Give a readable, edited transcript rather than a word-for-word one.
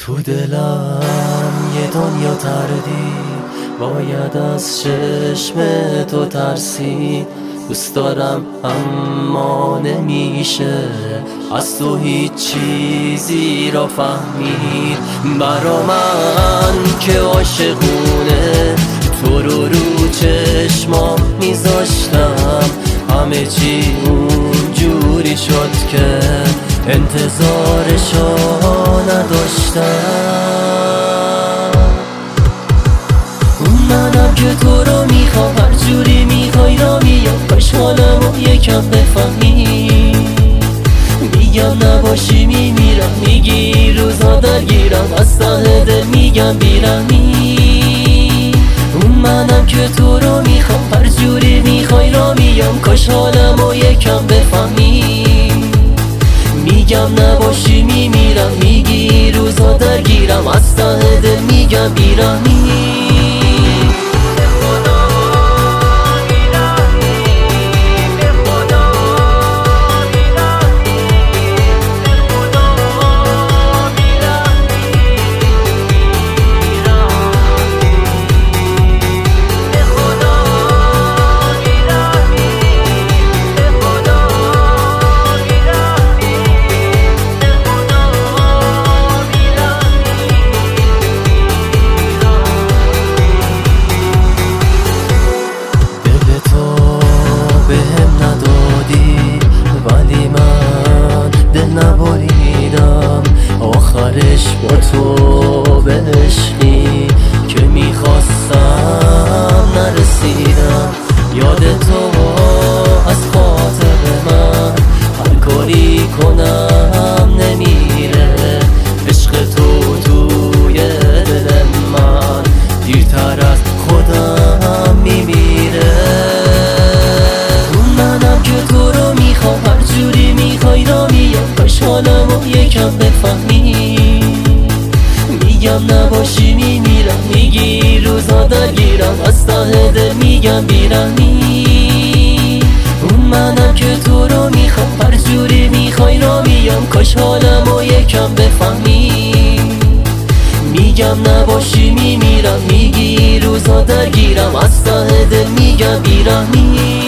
تو دلم یه دنیا تردید، باید از چشم تو ترسید. دوست دارم اما نمیشه از تو هیچ چیزی را فهمید. برا من که عاشقونه تو رو چشمام میذاشتم، همه چی اونجوری شد که انتظارشو نداشتم. منم که تو رو میخوام، هر جوری میخوای را میام، کاش حالمو یکم بفهمی. میگم نباشی میمیرم، میگی روزها درگیرم، از ته دل میگم بیرحمی. منم که تو رو میخوام، هر جوری میخوای را میام، کاش حالمو یکم بفهمی. میگم نباشی میمیرم، میگی روزها درگیرم، از ته دل میگم بیرحمی. نبریدم آخرش با تو به عشقی که میخواستم نرسیدم. یاد تو از خاطر من هر کاری کنم نمیره. عشق تو توی دل من دیرتر از خودم میمیره. منم که تو رو میخوام، هر جوری میخوای را میام، کاش حالمو یکم بفهمی. میگم نباشی میمیرم، میگی روزها درگیرم، از ته دل میگم بیرحمی. منم که تو رو میخوام، هر جوری میخوای را میام، کاش حالمو یکم بفهمی. میگم نباشی میمیرم، میگی روزها درگیرم، از ته دل میگم بیرحمی.